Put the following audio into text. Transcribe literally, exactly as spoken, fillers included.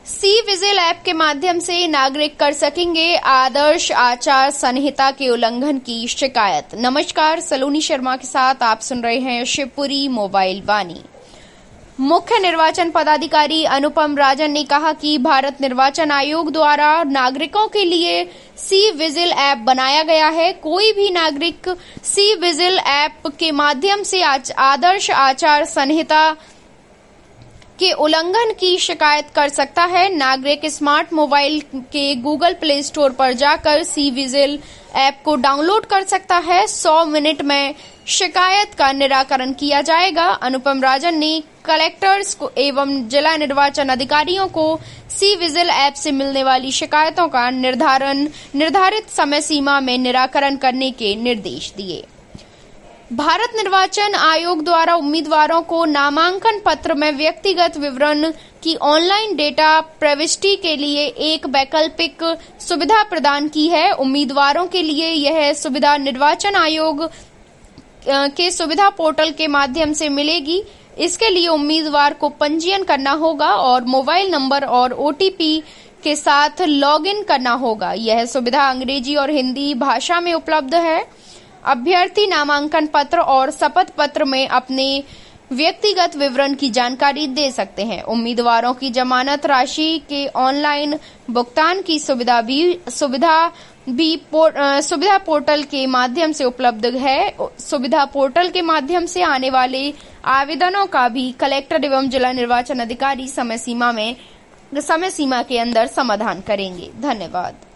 सी vigil app के माध्यम से नागरिक कर सकेंगे आदर्श आचार संहिता के उल्लंघन की शिकायत। नमस्कार, सलोनी शर्मा के साथ आप सुन रहे हैं शिवपुरी मोबाइल वाणी। मुख्य निर्वाचन पदाधिकारी अनुपम राजन ने कहा कि भारत निर्वाचन आयोग द्वारा नागरिकों के लिए सी विजिल ऐप बनाया गया है। कोई भी नागरिक सी विजिल ऐप के माध्यम से आदर्श आचार संहिता के उल्लंघन की शिकायत कर सकता है। नागरिक स्मार्ट मोबाइल के गूगल प्ले स्टोर पर जाकर सी विजिल ऐप को डाउनलोड कर सकता है। सौ मिनट में शिकायत का निराकरण किया जाएगा। अनुपम राजन ने कलेक्टर्स को एवं जिला निर्वाचन अधिकारियों को सी विजिल ऐप से मिलने वाली शिकायतों का निर्धारण निर्धारित समय सीमा में निराकरण करने के निर्देश दिए। भारत निर्वाचन आयोग द्वारा उम्मीदवारों को नामांकन पत्र में व्यक्तिगत विवरण की ऑनलाइन डेटा प्रविष्टि के लिए एक वैकल्पिक सुविधा प्रदान की है। उम्मीदवारों के लिए यह सुविधा निर्वाचन आयोग के सुविधा पोर्टल के माध्यम से मिलेगी। इसके लिए उम्मीदवार को पंजीयन करना होगा और मोबाइल नंबर और ओटीपी के साथ लॉगिन करना होगा। यह सुविधा अंग्रेजी और हिंदी भाषा में उपलब्ध है। अभ्यर्थी नामांकन पत्र और शपथ पत्र में अपने व्यक्तिगत विवरण की जानकारी दे सकते हैं। उम्मीदवारों की जमानत राशि के ऑनलाइन भुगतान की सुविधा भी सुविधा भी पोर, सुविधा पोर्टल के माध्यम से उपलब्ध है। सुविधा पोर्टल के माध्यम से आने वाले आवेदनों का भी कलेक्टर एवं जिला निर्वाचन अधिकारी समय सीमा में समय सीमा के अंदर समाधान करेंगे। धन्यवाद।